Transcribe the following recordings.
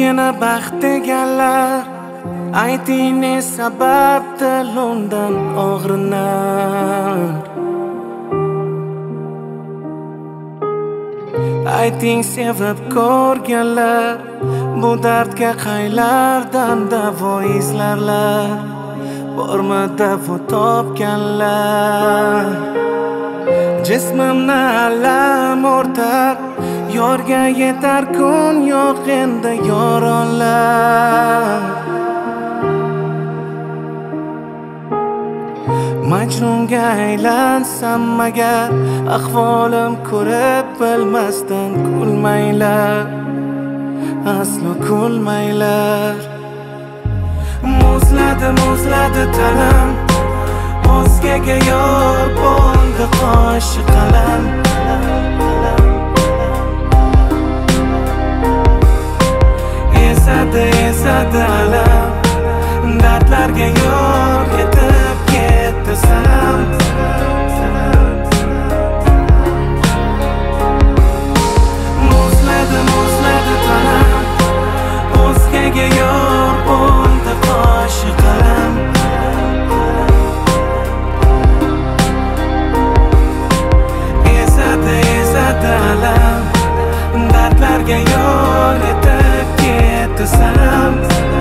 Meni baxt deganlar ayting ne sababdir undan og'rinar. Ayting sevib ko'rganlar bu dardga qaylardan davo izlarlar. Bormi davo topganlar. Jismimni alam o'rtar, yorga yetar kun yo'q endi yoronlar. Majnunga aylansam agar ahvolim ko'rib bilmasdan kulmanglar, aslo kulmanglar. Muzladi tanam, o'zgaga yor bo'ldi qoshi qalam. Ezadi alam, dardlarga yor etib ketdi sanam. Muzladi tanam, o'zgaga yor bo'ldi qoshi qalam. Ezadi alam, dardlarga yor etib ketdi sanam.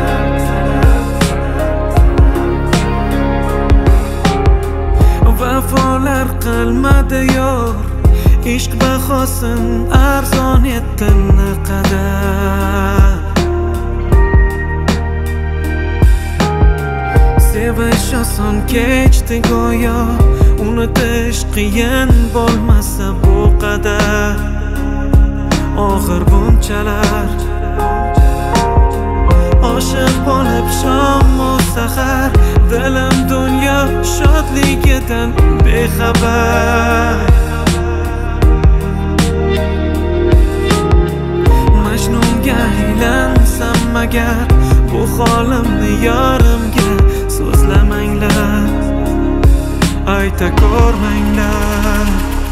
Vafolar qilmadi yor, ishq bahosin arzon etdi naqadar. Sevish oson kechdi go'yo, unutish qiyin bo'lmasa bu qadar. Og'ir bunchalar oshiq bo'lib shom u sahar, dilim dunyo shodligidan bexabar. Majnunga aylansam agar bu holimni yorimga so'zlamanglar, ayta ko'rmanglar.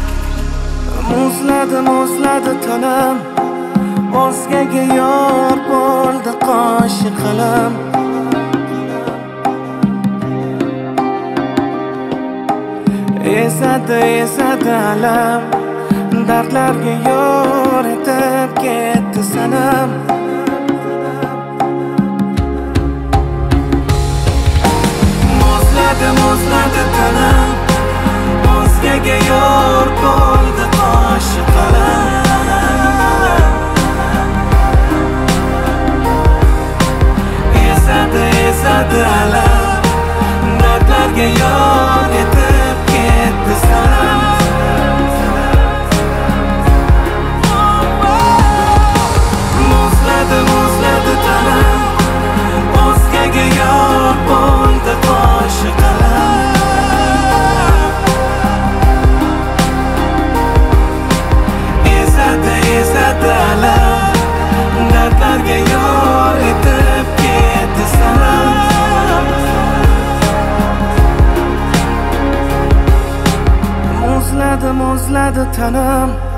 Muzladi tanam, o'zgaga yor bo'ldi qoshi qalam. Ezadi alam, dardlarga yor etib ketdi sanam. Muzladi tanam, o'zgaga yor bo'ldi qoshi qalam. Ezadi alam, dardlarga yor etib ketdi sanam. Muzladi tanam, o'zgaga yor bo'ldi qoshi qalam. Ezadi alam, dardlarga yor etib ketdi sanam. Muzladi tanam,